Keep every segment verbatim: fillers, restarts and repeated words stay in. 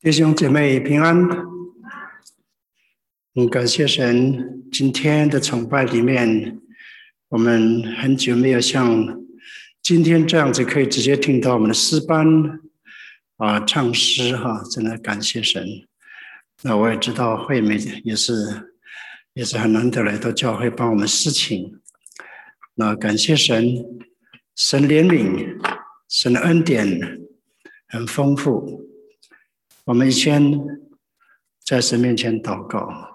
弟兄姐妹平安。嗯，感谢神，今天的崇拜里面，我们很久没有像今天这样子可以直接听到我们的诗班啊唱诗哈，真的感谢神。那我也知道惠美也是也是很难得来到教会帮我们司琴。那感谢神，神怜悯，神的恩典很丰富。我们先在神面前祷告。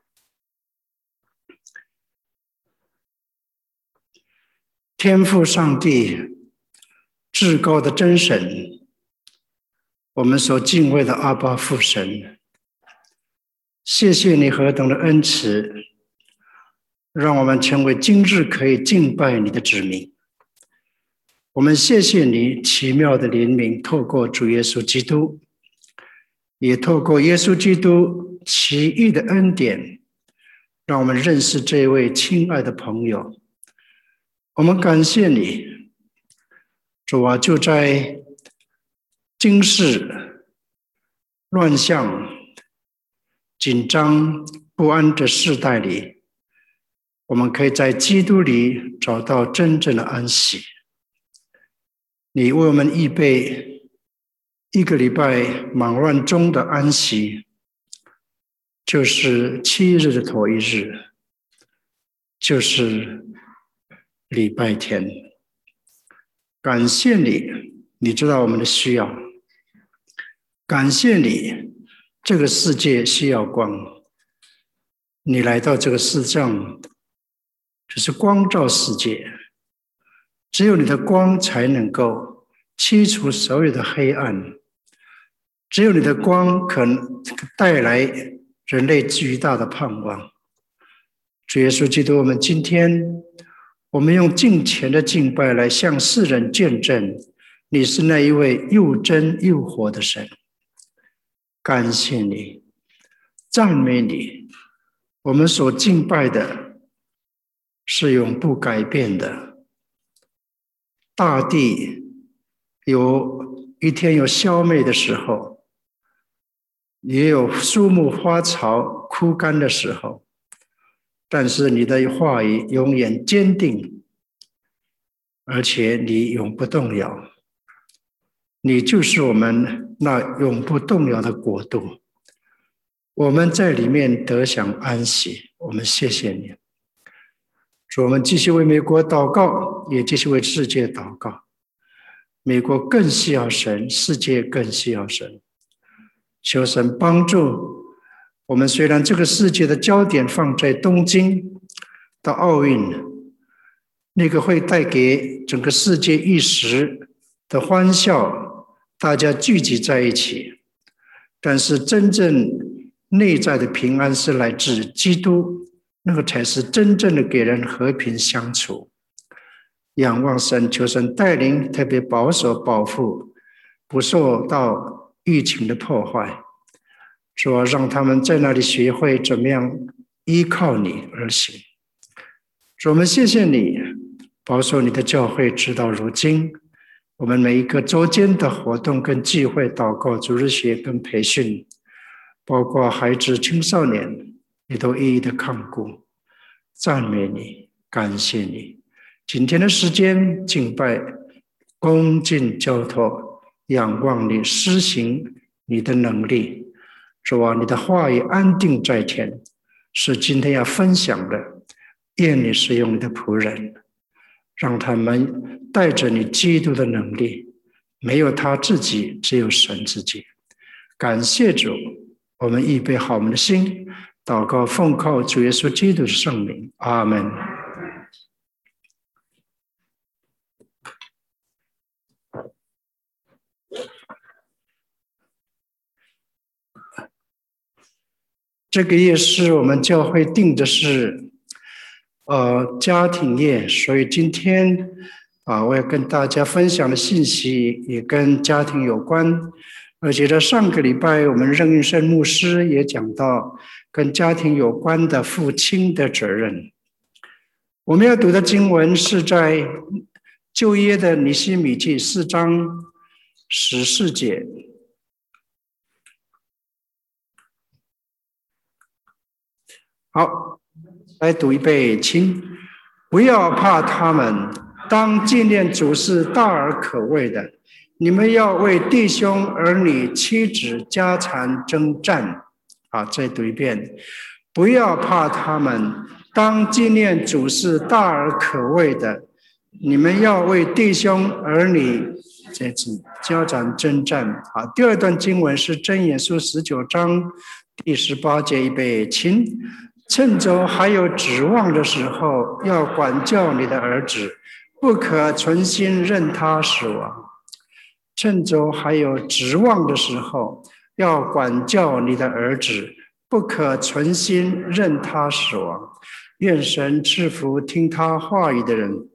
天父上帝，至高的真神，我们所敬畏的阿爸父神，谢谢你何等的恩慈，让我们成为今日可以敬拜你的子民。我们谢谢你奇妙的怜悯，透过主耶稣基督，也透过耶稣基督奇异的恩典，让我们认识这位亲爱的朋友。我们感谢你，主啊，就在今世乱象、紧张不安的世代里，我们可以在基督里找到真正的安息。你为我们预备一个礼拜忙乱中的安息，就是七日的头一日，就是礼拜天。感谢你，你知道我们的需要。感谢你，这个世界需要光，你来到这个世上，就是光照世界。只有你的光才能够驱除所有的黑暗，只有你的光可能带来人类巨大的盼望。主耶稣基督，我们今天我们用敬虔的敬拜来向世人见证，你是那一位又真又活的神。感谢你，赞美你，我们所敬拜的是永不改变的。大地有一天有消灭的时候，也有树木花草枯干的时候，但是你的话语永远坚定，而且你永不动摇。你就是我们那永不动摇的国度，我们在里面得享安息。我们谢谢你。主，我们继续为美国祷告，也继续为世界祷告。美国更需要神，世界更需要神。求神帮助我们。虽然这个世界的焦点放在东京到奥运，那个会带给整个世界一时的欢笑，大家聚集在一起，但是真正内在的平安是来自基督，那个才是真正的给人和平相处。仰望神，求神带领，特别保守保护，不受到疫情的破坏。主啊，让他们在那里学会怎么样依靠你而行。主，我们谢谢你保守你的教会直到如今。我们每一个周间的活动跟聚会、祷告、主日学跟培训，包括孩子青少年，你都一一的看顾。赞美你，感谢你。今天的时间敬拜、恭敬交托，仰望你施行你的能力。主啊，你的话语安定在天，是今天要分享的。愿你使用你的仆人，让他们带着你基督的能力，没有他自己，只有神自己。感谢主，我们预备好我们的心，祷告奉靠主耶稣基督的圣名，阿们。这个月是我们教会定的是呃家庭月，所以今天啊，我要跟大家分享的信息也跟家庭有关。而且在上个礼拜，我们任运生牧师也讲到跟家庭有关的父亲的责任。我们要读的经文是在旧约的尼希米记四章十四节。 好，来读一遍，请不要怕他们，当纪念主是大而可畏的。你们要为弟兄、儿女、妻子、家产征战。好，再读一遍，不要怕他们，当纪念主是大而可畏的。你们要为弟兄、儿女、家产征战。好，第二段经文是箴言书十九章第十八节，预备，请趁着还有指望的时候，要管教你的儿子，不可存心任他死亡。趁着还有指望的时候，要管教你的儿子，不可存心任他死亡。愿神赐福听他话语的人。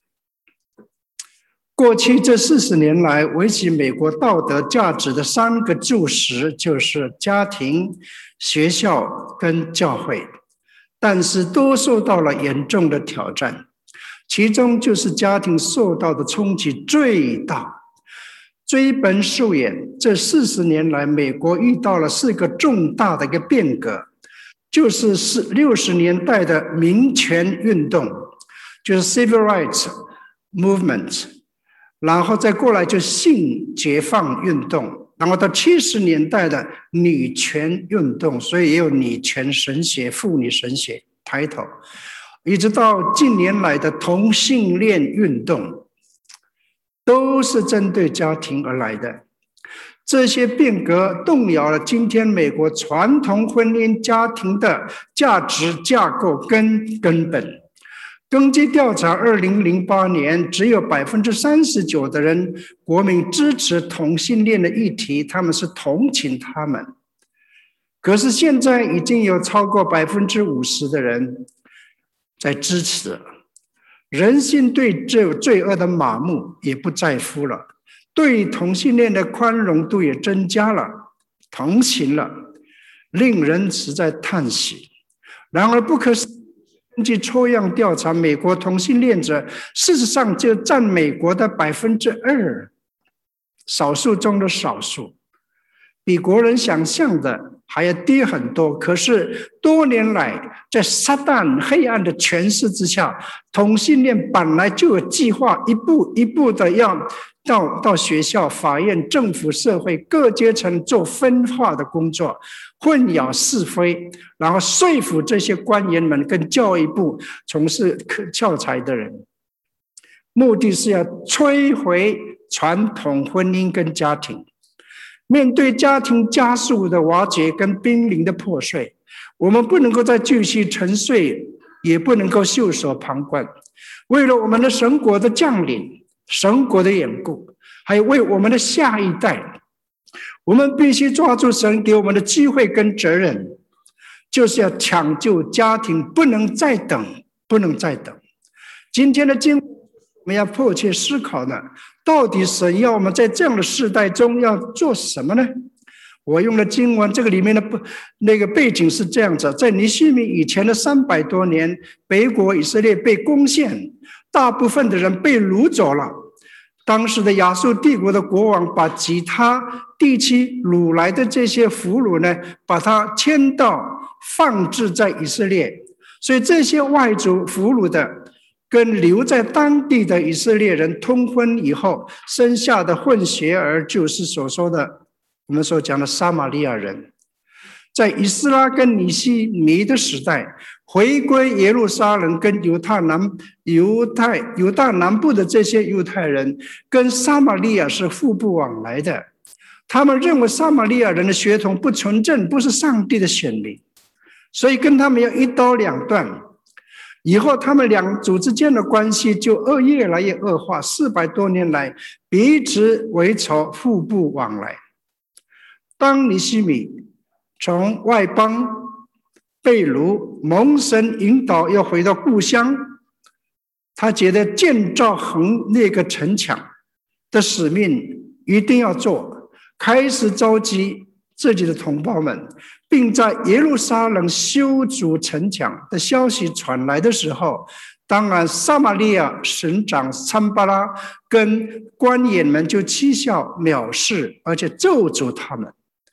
过去这四十年来，维系美国道德价值的三个柱石就是家庭、学校跟教会，但是都受到了严重的挑战，其中就是家庭受到的冲击最大。追本溯源，这四十年来，美国遇到了四个重大的一个变革，就是六十年代的民权运动，就是 Civil Rights Movement， 然后再过来就性解放运动，然后到七十年代的女权运动，所以也有女权神学、妇女神学抬头，一直到近年来的同性恋运动，都是针对家庭而来的。这些变革动摇了今天美国传统婚姻家庭的价值架构跟根本。根据调查，二零零八年只有百分之三十九的人国民支持同性恋的议题，他们是同情他们。可是现在已经有超过百分之五十的人在支持。人性对这罪恶的麻木也不在乎了，对同性恋的宽容度也增加了，同情了，令人实在叹息。然而不可思议，根据抽样调查，美国同性恋者事实上就占美国的百分之二，少数中的少数，比国人想象的还要低很多。可是多年来，在撒旦黑暗的权势之下，同性恋本来就有计划，一步一步的要到到学校、法院、政府、社会各阶层做分化的工作，混淆是非，然后说服这些官员们跟教育部从事教材的人，目的是要摧毁传统婚姻跟家庭。面对家庭加速的瓦解跟濒临的破碎，我们不能够再继续沉睡，也不能够袖手旁观。为了我们的神国的降临，神国的缘故，还有为我们的下一代，我们必须抓住神给我们的机会跟责任，就是要抢救家庭，不能再等，不能再等。今天的经我们要迫切思考呢，到底神要我们在这样的世代中要做什么呢？我用的经文，这个里面的那个背景是这样子：在尼希米以前的三百多年，北国以色列被攻陷，大部分的人被掳走了。当时的亚述帝国的国王把其他地区掳来的这些俘虏呢，把他迁到放置在以色列，所以这些外族俘虏的跟留在当地的以色列人通婚以后生下的混血儿，就是所说的我们所讲的撒玛利亚人。在以斯拉跟尼希米的时代，回归耶路撒冷跟犹太南犹太犹大南部的这些犹太人跟撒玛利亚是互不往来的，他们认为撒玛利亚人的血统不纯正，不是上帝的选民，所以跟他们要一刀两断。以后他们两族之间的关系就恶越来越恶化，四百多年来彼此为仇，互不往来。当尼希米从外邦被掳，蒙神引导要回到故乡，他觉得建造横那个城墙的使命一定要做，开始召集自己的同胞们，并在耶路撒冷修筑城墙的消息传来的时候，当然撒玛利亚省长参巴拉跟官员们就讥笑藐视，而且咒诅他们。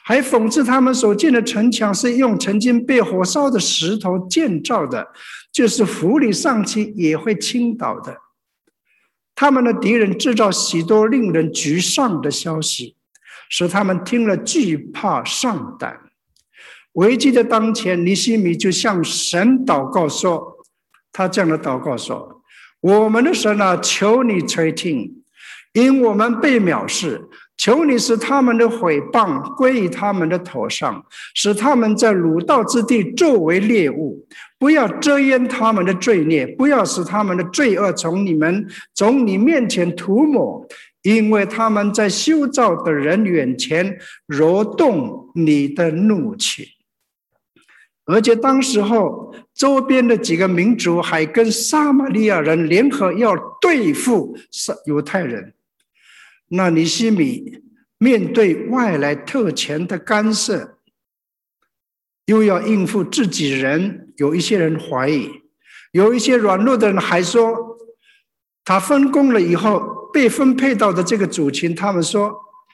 还讽刺他们所建的城墙是用曾经被火烧的石头建造的，就是扶你上去也会倾倒的。他们的敌人制造许多令人沮丧的消息，使他们听了惧怕丧胆。危机的当前，尼希米就向神祷告说，他这样的祷告说，我们的神啊，求你垂听，因我们被藐视，求你使他们的毁谤归于他们的头上，使他们在鲁道之地作为猎物，不要遮掩他们的罪孽，不要使他们的罪恶从你们从你面前涂抹，因为他们在修造的人眼前揉动你的怒气。而且当时候周边的几个民族还跟撒玛利亚人联合要对付犹太人。那尼希米面对外来特权的干涉，又要应付自己人，有一些人怀疑，有一些软弱的人还说，他分工了以后被分配到的这个族群，他们说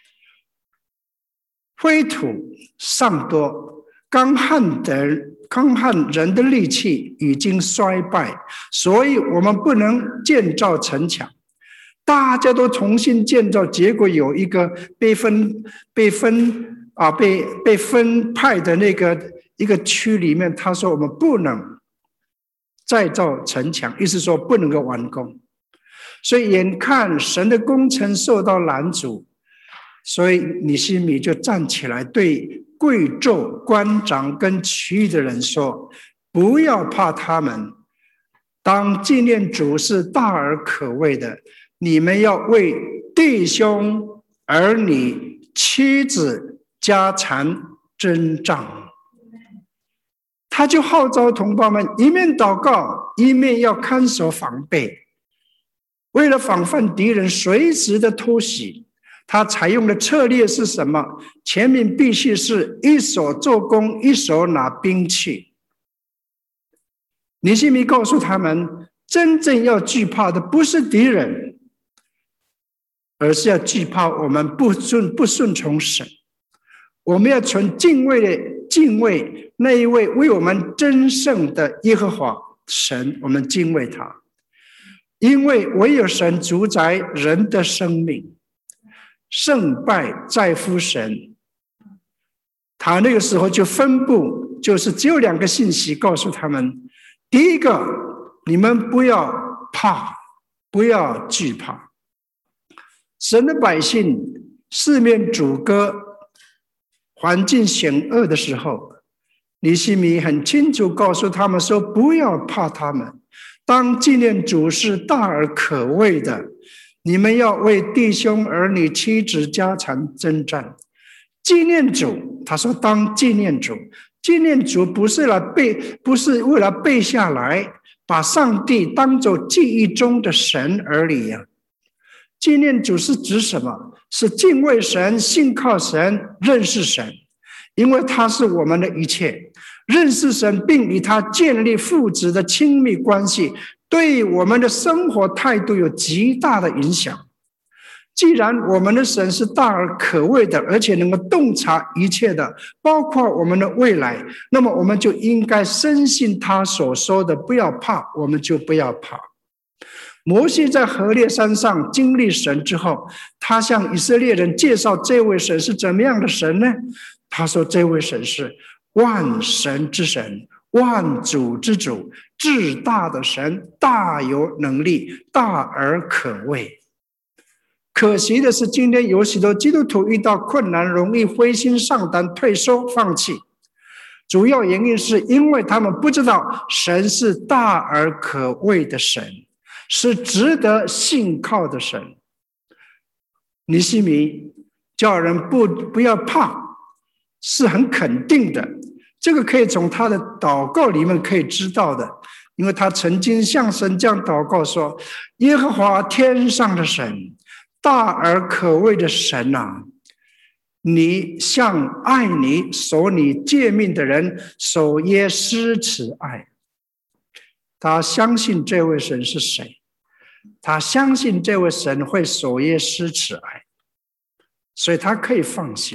灰土尚多，干旱的干旱人的力气已经衰败，所以我们不能建造城墙。大家都重新建造，结果有一个被分被分啊被被分派的那个一个区里面，他说我们不能再造城墙，意思说不能够完工。所以眼看神的工程受到拦阻，所以尼希米就站起来对贵胄、官长跟其余的人说，不要怕他们，当纪念主是大而可畏的，你们要为弟兄、儿女、妻子、家产征战。他就号召同胞们一面祷告，一面要看守防备，为了防范敌人随时的突袭。他采用的策略是什么？前面必须是一手做工，一手拿兵器。尼希米告诉他们，真正要惧怕的不是敌人，而是要惧怕我们不顺不顺从神。我们要存敬畏的敬畏那一位为我们争胜的耶和华神，我们敬畏他，因为唯有神主宰人的生命，胜败在乎神。他那个时候就分布，就是只有两个信息告诉他们：第一个，你们不要怕，不要惧怕。神的百姓四面阻隔，环境险恶的时候，尼希米很清楚告诉他们说，不要怕他们，当纪念主是大而可畏的，你们要为弟兄、儿女、妻子、家产征战。纪念主，他说当纪念主，纪念主不是来背，不是为了背下来，把上帝当作记忆中的神而已啊。纪念主是指什么？是敬畏神、信靠神、认识神，因为他是我们的一切。认识神并与他建立父子的亲密关系，对我们的生活态度有极大的影响。既然我们的神是大而可畏的，而且能够洞察一切的，包括我们的未来，那么我们就应该深信他所说的，不要怕，我们就不要怕。摩西在何烈山上经历神之后，他向以色列人介绍这位神是怎么样的神呢？他说这位神是万神之神，万主之主，至大的神，大有能力，大而可畏。可惜的是，今天有许多基督徒遇到困难容易灰心丧胆、退缩放弃，主要原因是因为他们不知道神是大而可畏的神，是值得信靠的神。尼希米叫人不不要怕，是很肯定的，这个可以从他的祷告里面可以知道的，因为他曾经向神这样祷告说：耶和华天上的神，大而可畏的神啊，你向爱你、守你诫命的人守耶施慈爱。他相信这位神是谁？他相信这位神会守耶施慈爱，所以他可以放心。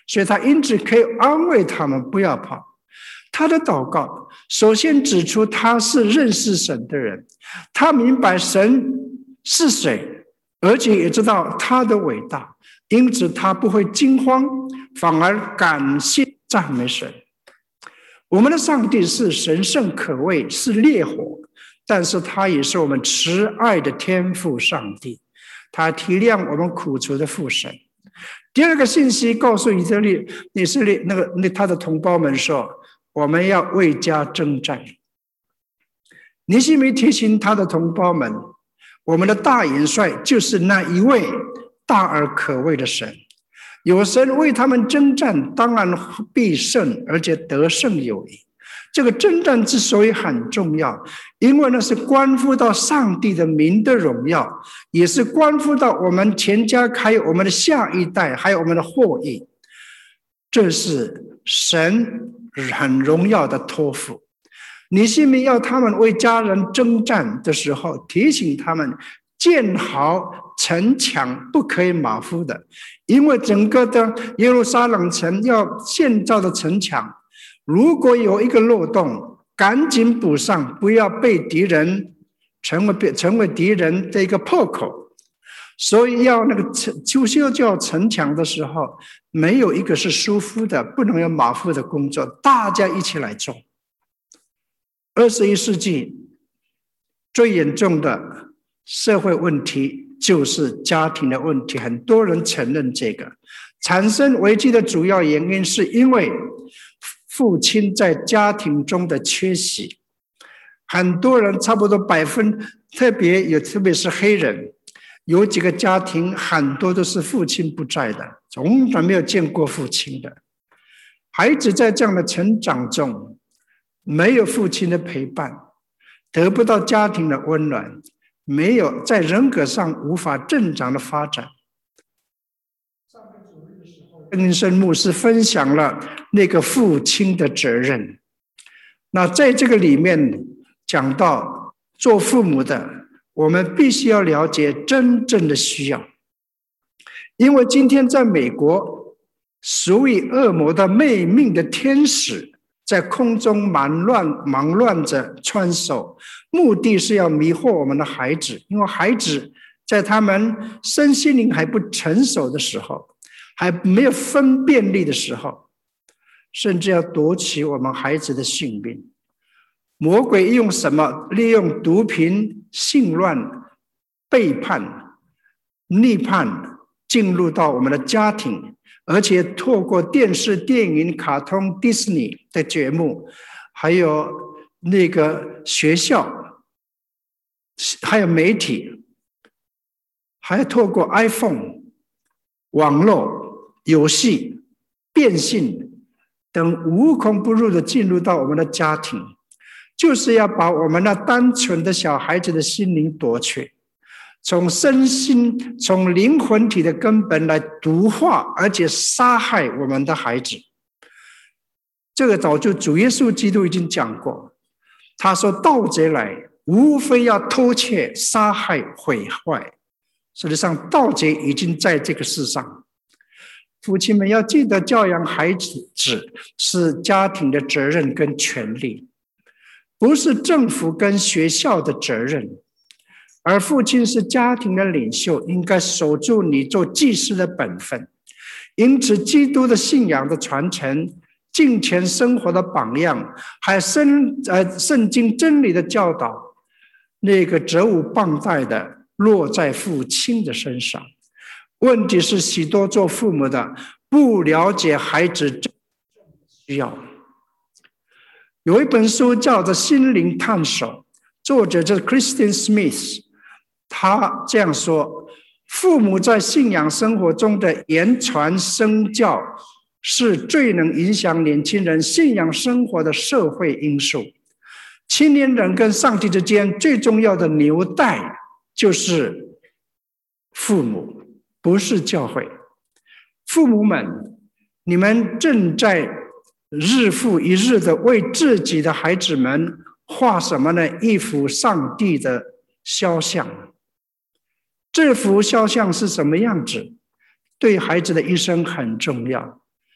所以他因此可以安慰他们不要怕。他的祷告首先指出他是认识神的人，他明白神是谁，而且也知道他的伟大，因此他不会惊慌，反而感谢赞美神。我们的上帝是神圣可畏，是烈火，但是他也是我们慈爱的天父上帝，他体谅我们苦楚的父神。第二个信息告诉以色列以色列那个那他的同胞们说，我们要为家征战。尼希米提醒他的同胞们，我们的大元帅就是那一位大而可畏的神，有神为他们征战，当然必胜，而且得胜有余。这个征战之所以很重要，因为那是关乎到上帝的名的荣耀，也是关乎到我们全家还有我们的下一代，还有我们的后裔。这是神很荣耀的托付。尼希米要他们为家人征战的时候，提醒他们建好城墙不可以马虎的，因为整个的耶路撒冷城要建造的城墙，如果有一个漏洞，赶紧补上，不要被敌人成为成为敌人的一个破口。所以要那个修修造城墙的时候，没有一个是舒服的，不能有马虎的工作，大家一起来做。二十一世纪最严重的社会问题就是家庭的问题，很多人承认这个。产生危机的主要原因是因为父亲在家庭中的缺席。很多人差不多百分，特别有特别是黑人，有几个家庭很多都是父亲不在的，从来没有见过父亲的。孩子在这样的成长中，没有父亲的陪伴，得不到家庭的温暖，没有在人格上无法正常的发展。上个主日的时候，跟生牧师分享了那个父亲的责任。那在这个里面讲到做父母的，我们必须要了解真正的需要。因为今天在美国，属于恶魔的媚命的天使在空中忙乱忙乱着穿梭，目的是要迷惑我们的孩子。因为孩子在他们身心灵还不成熟的时候，还没有分辨力的时候，甚至要夺取我们孩子的性命。魔鬼用什么？利用毒品、性乱、背叛、逆叛进入到我们的家庭，而且透过电视、电影、卡通、迪士尼的节目，还有那个学校，还有媒体，还有透过 iPhone、网络、游戏、变性等无孔不入的进入到我们的家庭，就是要把我们那单纯的小孩子的心灵夺去，从身心、从灵魂体的根本来毒化，而且杀害我们的孩子。这个早就主耶稣基督已经讲过，他说盗贼来，无非要偷窃、杀害、毁坏。实际上盗贼已经在这个世上。父亲们要记得，教养孩子是家庭的责任跟权利，不是政府跟学校的责任。而父亲是家庭的领袖，应该守住你做祭司的本分。因此基督的信仰的传承、敬虔生活的榜样，还有圣呃圣经真理的教导，那个责无旁贷的落在父亲的身上。问题是许多做父母的不了解孩子真正需要。有一本书叫做《心灵探索》，作者就是 Christian Smith， 他这样说：父母在信仰生活中的言传身教是最能影响年轻人信仰生活的社会因素。青年人跟上帝之间最重要的纽带就是父母，不是教会。父母们，你们正在日复一日的为自己的孩子们画什么呢？一幅上帝的肖像。这幅肖像是什么样子，对孩子的一生很重要。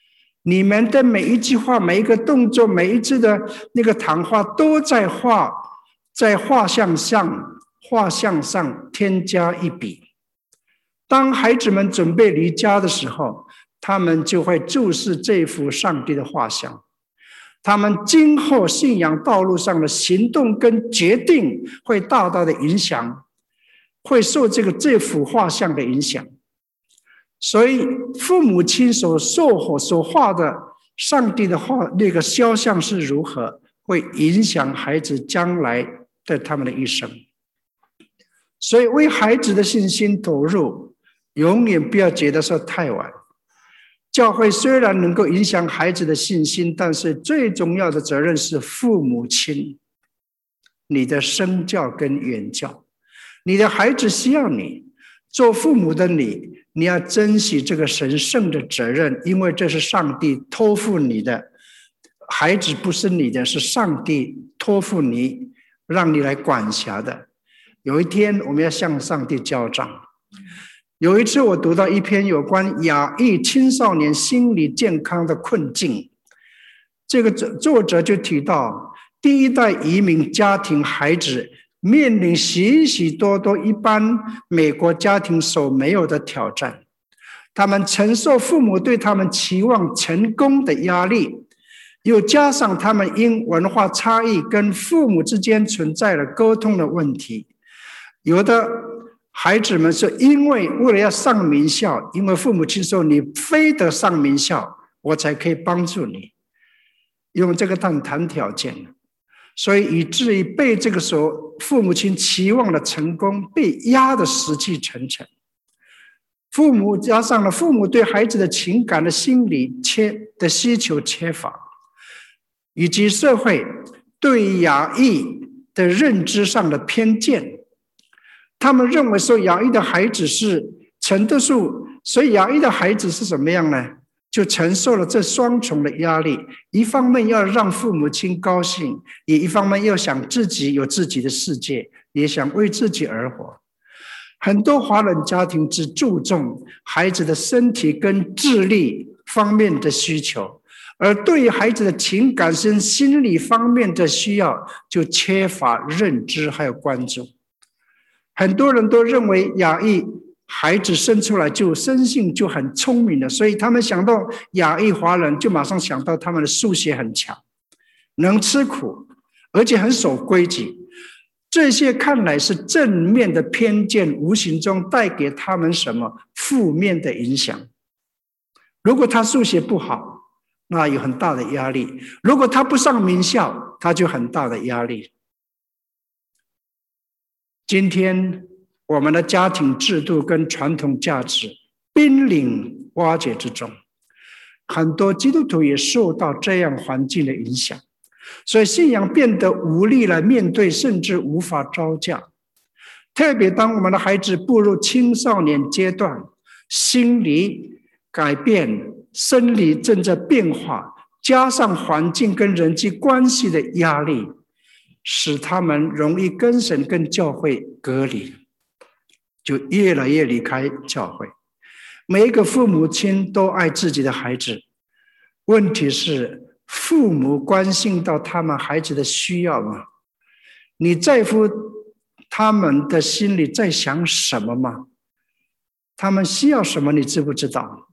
你们的每一句话、每一个动作、每一次的那个谈话，都在画在画像上画像上添加一笔。当孩子们准备离家的时候，他们就会注视这幅上帝的画像。他们今后信仰道路上的行动跟决定会大大的影响，会受这个这幅画像的影响。所以父母亲所受所画的上帝的画那个肖像是如何，会影响孩子将来的他们的一生。所以为孩子的信心投入，永远不要觉得说太晚。教会虽然能够影响孩子的信心，但是最重要的责任是父母亲，你的身教跟言教。你的孩子需要你，做父母的你，你要珍惜这个神圣的责任，因为这是上帝托付你的。孩子不是你的，是上帝托付你，让你来管辖的。有一天我们要向上帝交账。有一次我读到一篇有关亚裔青少年心理健康的困境，这个作者就提到，第一代移民家庭孩子面临许许多多一般美国家庭所没有的挑战，他们承受父母对他们期望成功的压力，又加上他们因文化差异跟父母之间存在了沟通的问题。有的孩子们是因为为了要上名校，因为父母亲说你非得上名校，我才可以帮助你，用这个当谈条件，所以以至于被这个时候父母亲期望的成功被压得死气沉沉。父母加上了父母对孩子的情感的心理缺的需求缺乏，以及社会对亚裔的认知上的偏见。他们认为说亚裔的孩子是承得住，所以亚裔的孩子是怎么样呢？就承受了这双重的压力，一方面要让父母亲高兴，也一方面要想自己有自己的世界，也想为自己而活。很多华人家庭只注重孩子的身体跟智力方面的需求，而对于孩子的情感跟心理方面的需要就缺乏认知还有关注。很多人都认为亚裔孩子生出来就生性就很聪明的，所以他们想到亚裔华人就马上想到他们的数学很强，能吃苦，而且很守规矩。这些看来是正面的偏见，无形中带给他们什么负面的影响。如果他数学不好，那有很大的压力；如果他不上名校，他就很大的压力。今天我们的家庭制度跟传统价值濒临瓦解之中，很多基督徒也受到这样环境的影响，所以信仰变得无力来面对，甚至无法招架。特别当我们的孩子步入青少年阶段，心理改变，生理正在变化，加上环境跟人际关系的压力，使他们容易跟神跟教会隔离，就越来越离开教会。每一个父母亲都爱自己的孩子，问题是父母关心到他们孩子的需要吗？你在乎他们的心里在想什么吗？他们需要什么你知不知道？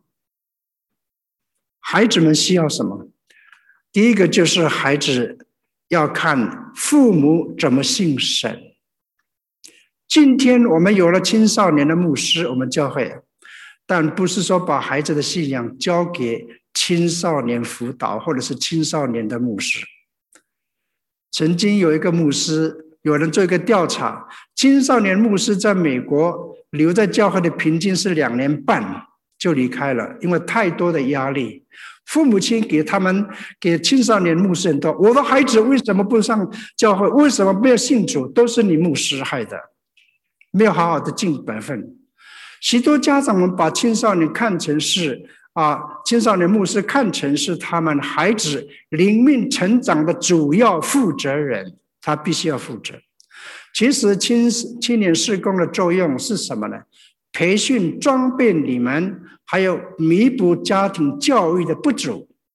孩子们需要什么？第一个就是孩子要看父母怎么信神。今天我们有了青少年的牧师，我们教会，但不是说把孩子的信仰交给青少年辅导或者是青少年的牧师。曾经有一个牧师，有人做一个调查，青少年牧师在美国留在教会的平均是两年半就离开了，因为太多的压力。父母亲给他们给青少年牧师很多，我的孩子为什么不上教会？为什么没有信主？都是你牧师害的，没有好好的尽本分。许多家长们把青少年看成是啊，青少年牧师看成是他们孩子灵命成长的主要负责人，他必须要负责。其实青青年事工的作用是什么呢？培训装备你们，还有弥补家庭教育的不足，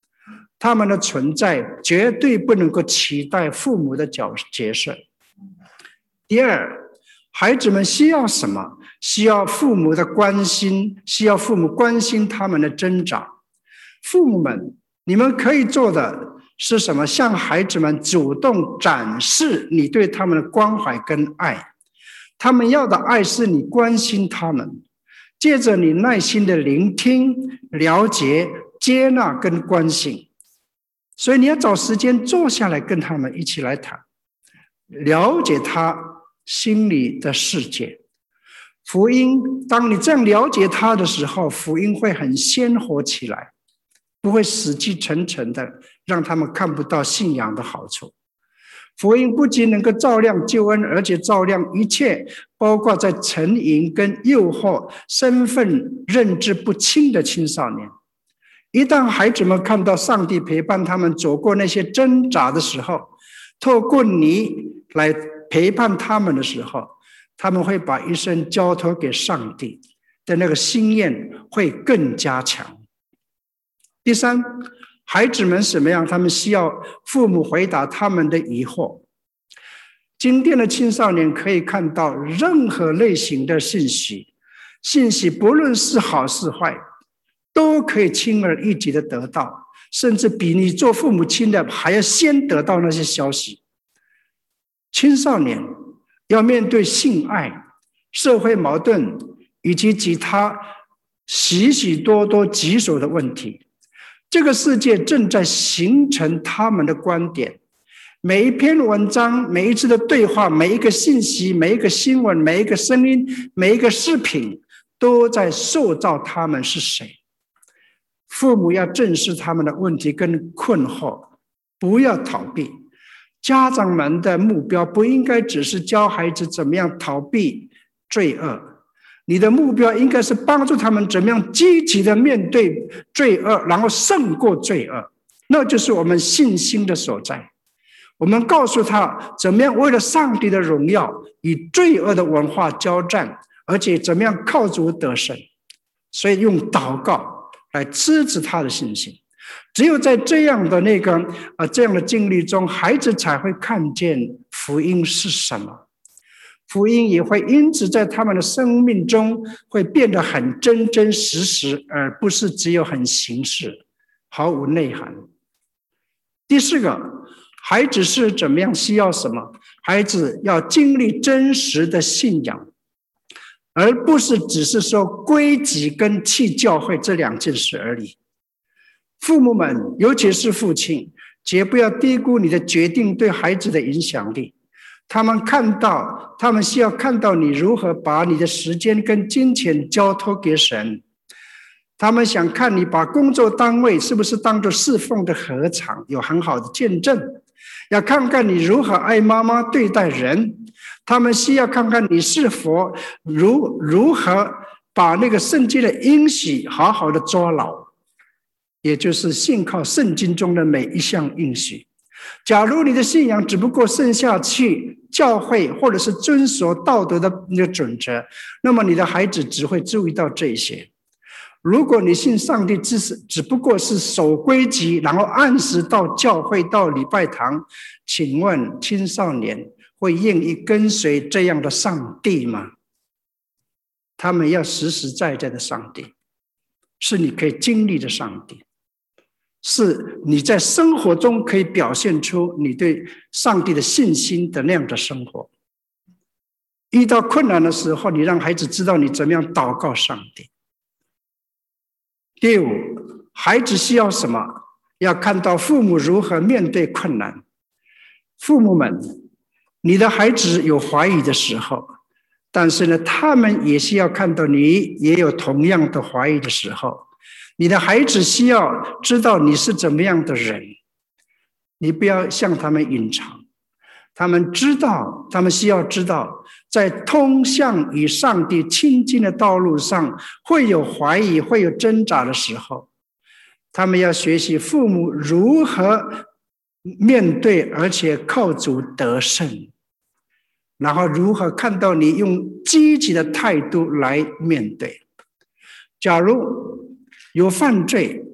他们的存在绝对不能够取代父母的角色。第二，孩子们需要什么？需要父母的关心，需要父母关心他们的挣扎。父母们，你们可以做的是什么？向孩子们主动展示你对他们的关怀跟爱。他们要的爱是你关心他们，借着你耐心的聆听、了解、接纳跟关心。所以你要找时间坐下来跟他们一起来谈，了解他心里的世界。福音，当你这样了解他的时候，福音会很鲜活起来，不会死气沉沉的让他们看不到信仰的好处。福音不仅能够照亮救恩，而且照亮一切，包括在沉淫跟诱惑、身份认知不清的青少年。一旦孩子们看到上帝陪伴他们走过那些挣扎的时候，透过你来陪伴他们的时候，他们会把一生交托给上帝的那个心愿会更加强。第三，孩子们什么样？他们需要父母回答他们的疑惑。今天的青少年可以看到任何类型的信息，信息不论是好是坏，都可以轻而易举的得到，甚至比你做父母亲的还要先得到那些消息。青少年要面对性爱、社会矛盾以及其他许许多多棘手的问题。这个世界正在形成他们的观点，每一篇文章、每一次的对话、每一个信息、每一个新闻、每一个声音、每一个视频，都在塑造他们是谁。父母要正视他们的问题跟困惑，不要逃避。家长们的目标不应该只是教孩子怎么样逃避罪恶，你的目标应该是帮助他们怎么样积极的面对罪恶，然后胜过罪恶。那就是我们信心的所在。我们告诉他怎么样为了上帝的荣耀与罪恶的文化交战，而且怎么样靠主得胜。所以用祷告来支持他的信心。只有在这样的那个呃这样的经历中，孩子才会看见福音是什么。福音也会因此在他们的生命中会变得很真真实实，而不是只有很形式，毫无内涵。第四个，孩子是怎么样需要什么？孩子要经历真实的信仰，而不是只是说规矩跟去教会这两件事而已。父母们，尤其是父亲，绝不要低估你的决定对孩子的影响力。他们看到，他们需要看到你如何把你的时间跟金钱交托给神。他们想看你把工作单位是不是当作侍奉的禾场，有很好的见证。要看看你如何爱妈妈对待人。他们需要看看你是否如如何把那个圣经的应许好好的抓牢，也就是信靠圣经中的每一项应许。假如你的信仰只不过剩下去教会或者是遵守道德的那个准则，那么你的孩子只会注意到这些。如果你信上帝只是只不过是守规矩，然后按时到教会到礼拜堂，请问青少年会愿意跟随这样的上帝吗？他们要实实在在的上帝，是你可以经历的上帝，是你在生活中可以表现出你对上帝的信心的那样的生活。遇到困难的时候，你让孩子知道你怎么样祷告上帝。第五，孩子需要什么？要看到父母如何面对困难。父母们，你的孩子有怀疑的时候，但是呢，他们也需要看到你也有同样的怀疑的时候。你的孩子需要知道你是怎么样的人，你不要向他们隐藏。他们知道，他们需要知道，在通向与上帝亲近的道路上，会有怀疑，会有挣扎的时候。他们要学习父母如何面对，而且靠主得胜，然后如何看到你用积极的态度来面对。假如有犯罪，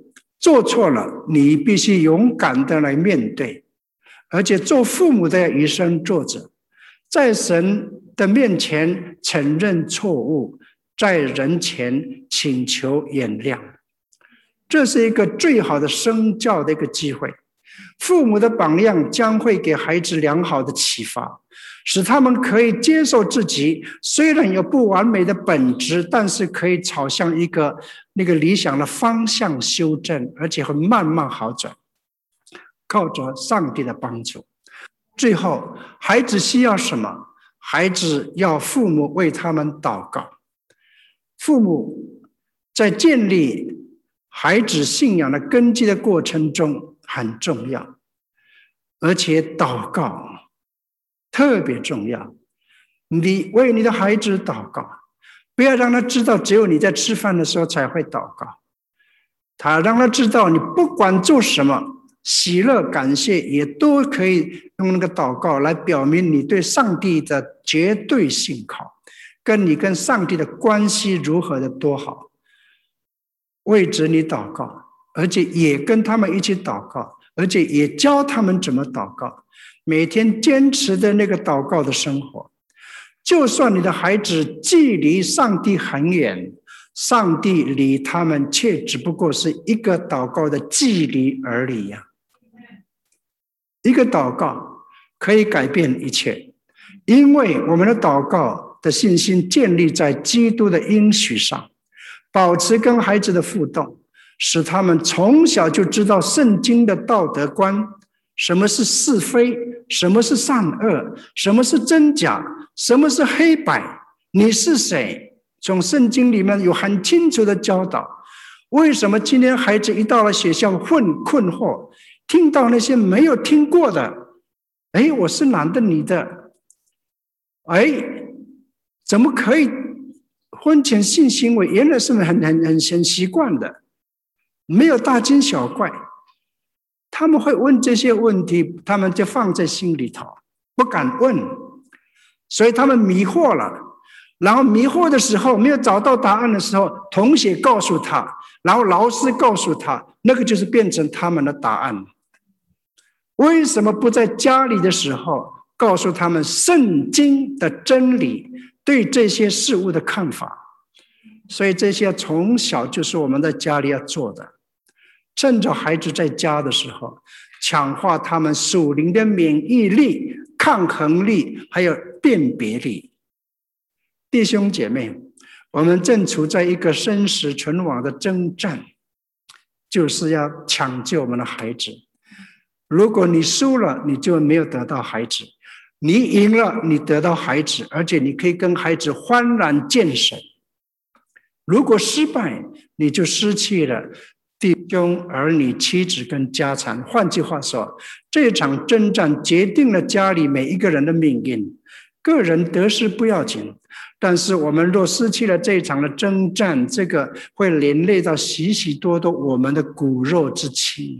做错了，你必须勇敢的来面对，而且做父母的以身作则，在神的面前承认错误，在人前请求原谅。这是一个最好的身教的一个机会。父母的榜样将会给孩子良好的启发，使他们可以接受自己虽然有不完美的本质，但是可以朝向一个那个理想的方向修正，而且会慢慢好转，靠着上帝的帮助。最后，孩子需要什么？孩子要父母为他们祷告。父母在建立孩子信仰的根基的过程中很重要，而且祷告特别重要。你为你的孩子祷告，不要让他知道只有你在吃饭的时候才会祷告，他让他知道你不管做什么，喜乐感谢也都可以用那个祷告来表明你对上帝的绝对信靠，跟你跟上帝的关系如何的多好。为子女祷告，而且也跟他们一起祷告，而且也教他们怎么祷告，每天坚持的那个祷告的生活。就算你的孩子距离上帝很远，上帝离他们却只不过是一个祷告的距离而已呀。一个祷告可以改变一切，因为我们的祷告的信心建立在基督的应许上。保持跟孩子的互动，使他们从小就知道圣经的道德观，什么是是非，什么是善恶，什么是真假，什么是黑白，你是谁？从圣经里面有很清楚的教导。为什么今天孩子一到了学校混困惑，听到那些没有听过的，哎，我是男的女的，哎，怎么可以婚前性行为，原来是很很很很习惯的，没有大惊小怪。他们会问这些问题，他们就放在心里头，不敢问，所以他们迷惑了。然后迷惑的时候，没有找到答案的时候，同学告诉他，然后老师告诉他，那个就是变成他们的答案。为什么不在家里的时候告诉他们圣经的真理，对这些事物的看法？所以这些从小就是我们在家里要做的。趁着孩子在家的时候，强化他们属灵的免疫力、抗衡力还有辨别力。弟兄姐妹，我们正处在一个生死存亡的征战，就是要抢救我们的孩子。如果你输了，你就没有得到孩子；你赢了，你得到孩子，而且你可以跟孩子欢然见神。如果失败，你就失去了弟兄、儿女、妻子跟家产。换句话说，这场征战决定了家里每一个人的命运。个人得失不要紧，但是我们若失去了这一场的征战，这个会连累到许许多多我们的骨肉之亲。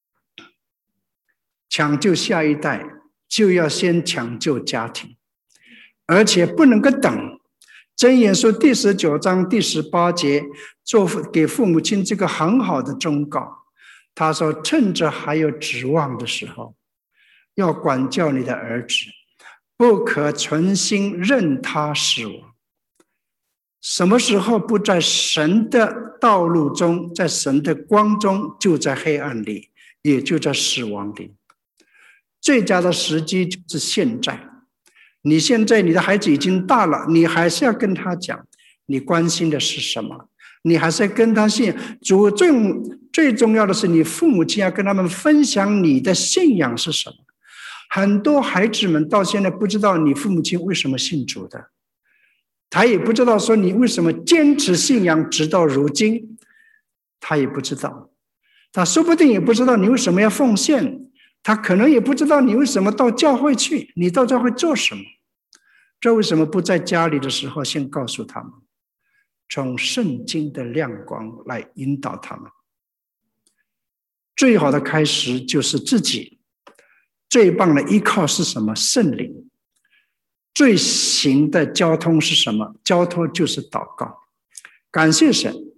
抢救下一代，就要先抢救家庭，而且不能够等。箴言书第十九章第十八节，做给父母亲这个很好的忠告。他说：“趁着还有指望的时候，要管教你的儿子，不可存心任他死亡。”什么时候不在神的道路中，在神的光中，就在黑暗里，也就在死亡里。最佳的时机就是现在。你现在你的孩子已经大了，你还是要跟他讲你关心的是什么，你还是要跟他信主。最最重要的是，你父母亲要跟他们分享你的信仰是什么。很多孩子们到现在不知道你父母亲为什么信主的，他也不知道说你为什么坚持信仰直到如今，他也不知道，他说不定也不知道你为什么要奉献，他可能也不知道你为什么到教会去，你到教会做什么。这为什么不在家里的时候先告诉他们，从圣经的亮光来引导他们。最好的开始就是自己，最棒的依靠是什么？圣灵。最行的交通是什么？交通就是祷告。感谢神，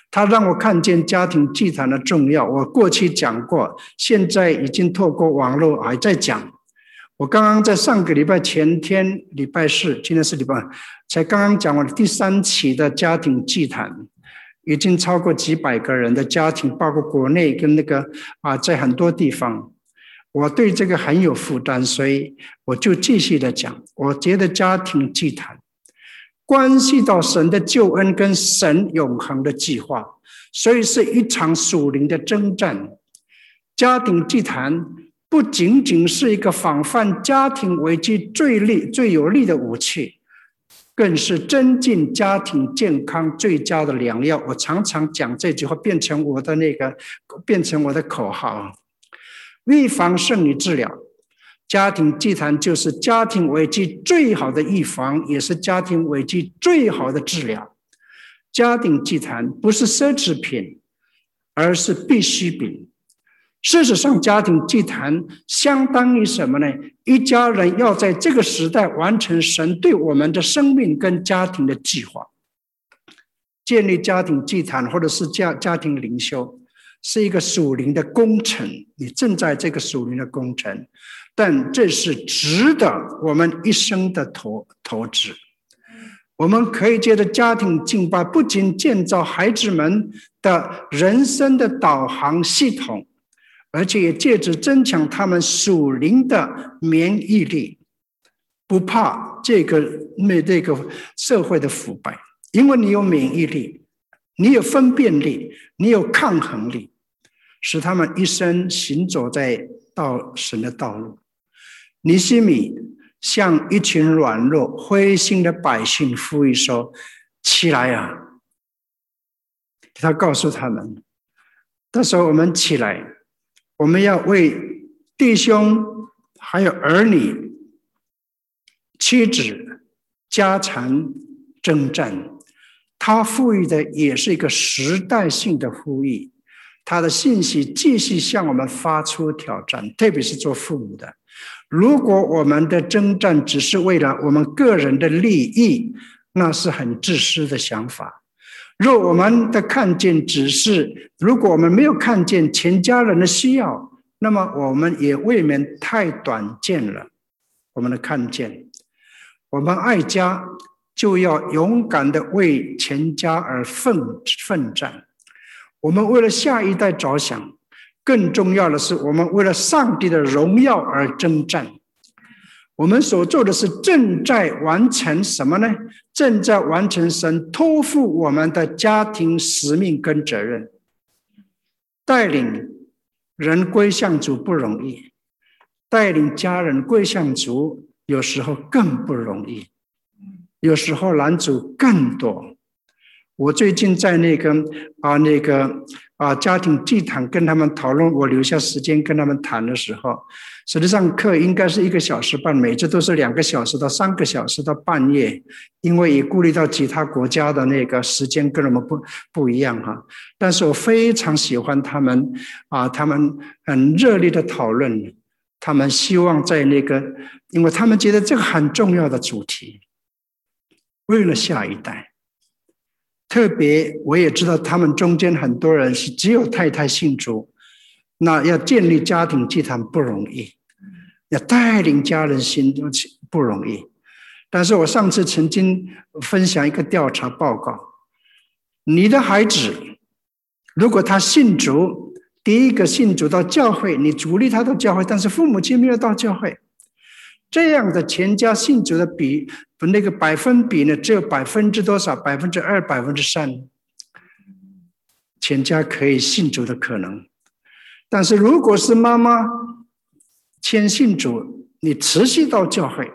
他让我看见家庭祭坛的重要。我过去讲过，现在已经透过网络还在讲。我刚刚在上个礼拜前天礼拜四，今天是礼拜，才刚刚讲完第三期的家庭祭坛，已经超过几百个人的家庭，包括国内跟那个啊，在很多地方。我对这个很有负担，所以我就继续的讲。我觉得家庭祭坛关系到神的救恩跟神永恒的计划，所以是一场属灵的征战。家庭祭坛不仅仅是一个防范家庭危机最利最有力的武器，更是增进家庭健康最佳的良药。我常常讲这句话，变成我的那个，变成我的口号。预防胜于治疗，家庭祭坛就是家庭危机最好的预防，也是家庭危机最好的治疗。家庭祭坛不是奢侈品，而是必需品。事实上，家庭祭坛相当于什么呢？一家人要在这个时代完成神对我们的生命跟家庭的计划。建立家庭祭坛或者是家家庭灵修，是一个属灵的工程，你正在这个属灵的工程，但这是值得我们一生的投投资。我们可以借着家庭敬拜，不仅建造孩子们的人生的导航系统，而且也借着增强他们属灵的免疫力，不怕这个这个社会的腐败，因为你有免疫力，你有分辨力，你有抗衡力，使他们一生行走在道神的道路。尼希米向一群软弱灰心的百姓呼吁说：起来啊！他告诉他们，到时候我们起来，我们要为弟兄还有儿女、妻子、家产征战。他呼吁的也是一个时代性的呼吁，他的信息继续向我们发出挑战，特别是做父母的。如果我们的征战只是为了我们个人的利益，那是很自私的想法。若我们的看见只是，如果我们没有看见全家人的需要，那么我们也未免太短见了我们的看见。我们爱家，就要勇敢的为全家而奋奋战。我们为了下一代着想，更重要的是，我们为了上帝的荣耀而征战。我们所做的是正在完成什么呢？正在完成神托付我们的家庭使命跟责任。带领人归向主不容易，带领家人归向主有时候更不容易，有时候难主更多。我最近在那个啊那个啊家庭祭坛跟他们讨论，我留下时间跟他们谈的时候，实际上课应该是一个小时半，每次都是两个小时到三个小时到半夜，因为也顾虑到其他国家的那个时间跟我们不不一样哈。但是我非常喜欢他们啊，他们很热烈的讨论，他们希望在那个，因为他们觉得这个很重要的主题，为了下一代。特别我也知道他们中间很多人是只有太太信主，那要建立家庭祭坛不容易，要带领家人信主不容易。但是我上次曾经分享一个调查报告，你的孩子如果他信主，第一个信主到教会，你鼓励他到教会，但是父母亲没有到教会，这样的全家信主的比那个百分比呢，只有百分之多少？百分之二、百分之三，全家可以信主的可能。但是如果是妈妈先信主，你持续到教会，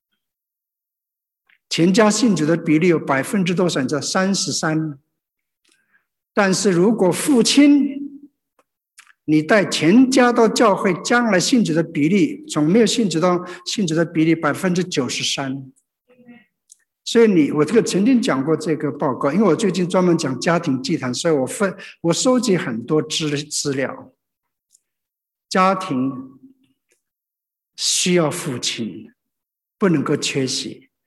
全家信主的比例有百分之多少？在三十三。但是如果父亲你带全家到教会，将来信主的比例从没有信主到信主的比例百分之九十三。所以你我这个曾经讲过这个报告，因为我最近专门讲家庭祭坛，所以我分我收集很多资资料。家庭需要父亲，不能够缺席。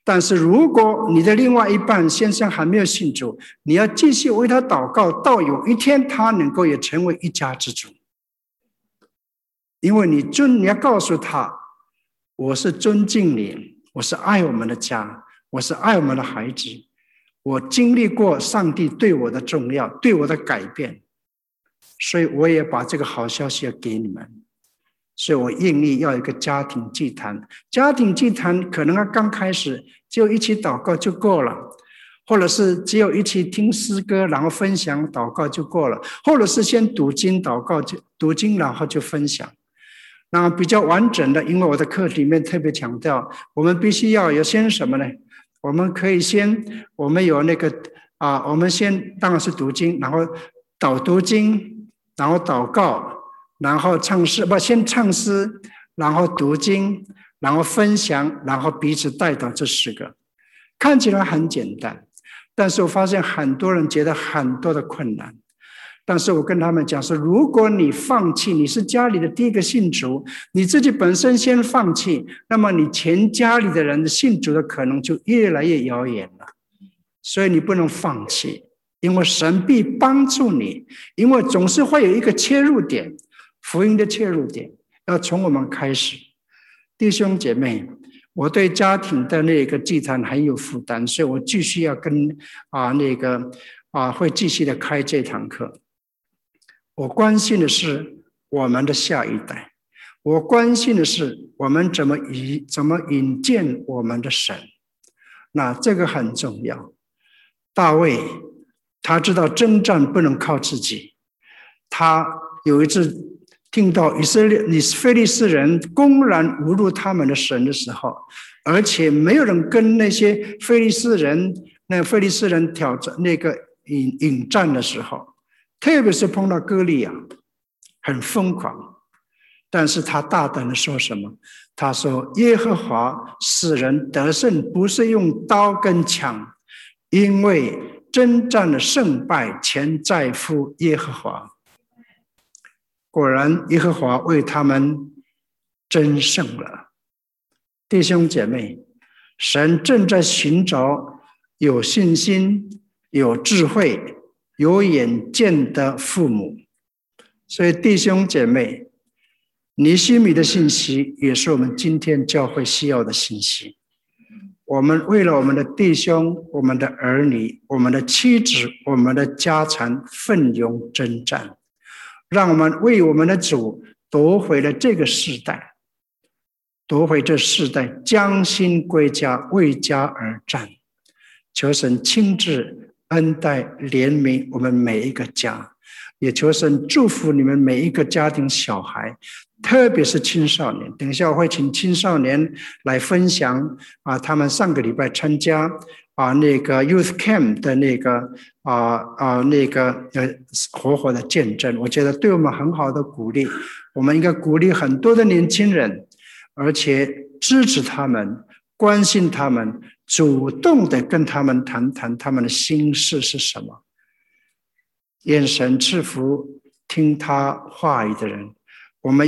但是如果你的另外一半先生还没有信主，你要继续为他祷告，到有一天他能够也成为一家之主。因为你尊，你要告诉他，我是尊敬你，我是爱我们的家，我是爱我们的孩子，我经历过上帝对我的重要，对我的改变，所以我也把这个好消息要给你们。所以我愿意要一个家庭祭坛。家庭祭坛可能他刚开始只有一起祷告就够了，或者是只有一起听诗歌然后分享祷告就够了，或者是先读经祷告，就读经然后就分享。那比较完整的，因为我的课里面特别强调，我们必须要有先什么呢？我们可以先，我们有那个啊，我们先当然是读经，然后导读经，然后祷告，然后唱诗，不，先唱诗，然后读经，然后分享，然后彼此带导，这四个看起来很简单，但是我发现很多人觉得很多的困难。但是我跟他们讲说，如果你放弃，你是家里的第一个信主，你自己本身先放弃，那么你全家里的人信主的可能就越来越遥远了。所以你不能放弃，因为神必帮助你，因为总是会有一个切入点，福音的切入点要从我们开始。弟兄姐妹，我对家庭的那个祭坛很有负担，所以我继续要跟啊那个啊会继续的开这堂课。我关心的是我们的下一代，我关心的是我们怎么引怎么引荐我们的神，那这个很重要。大卫他知道征战不能靠自己，他有一次听到以色列以非利士人公然侮辱他们的神的时候，而且没有人跟那些非利士人那非利士人挑战那个引引战的时候，特别是碰到歌利亚，很疯狂，但是他大胆的说什么？他说：“耶和华使人得胜，不是用刀跟枪，因为征战的胜败全在乎耶和华。”果然，耶和华为他们争胜了。弟兄姐妹，神正在寻找有信心、有智慧、有远见的父母。所以弟兄姐妹，尼希米的信息也是我们今天教会需要的信息。我们为了我们的弟兄、我们的儿女、我们的妻子、我们的家产奋勇征战，让我们为我们的主夺回了这个世代，夺回这世代，将心归家，为家而战。求神亲自恩待怜悯我们每一个家，也求神祝福你们每一个家庭小孩，特别是青少年。等一下我会请青少年来分享啊，他们上个礼拜参加啊那个 Youth Camp 的那个啊啊那个呃活活的见证，我觉得对我们很好的鼓励。我们应该鼓励很多的年轻人，而且支持他们，关心他们，主动的跟他们谈谈他们的心事是什么。愿神赐福听他话语的人，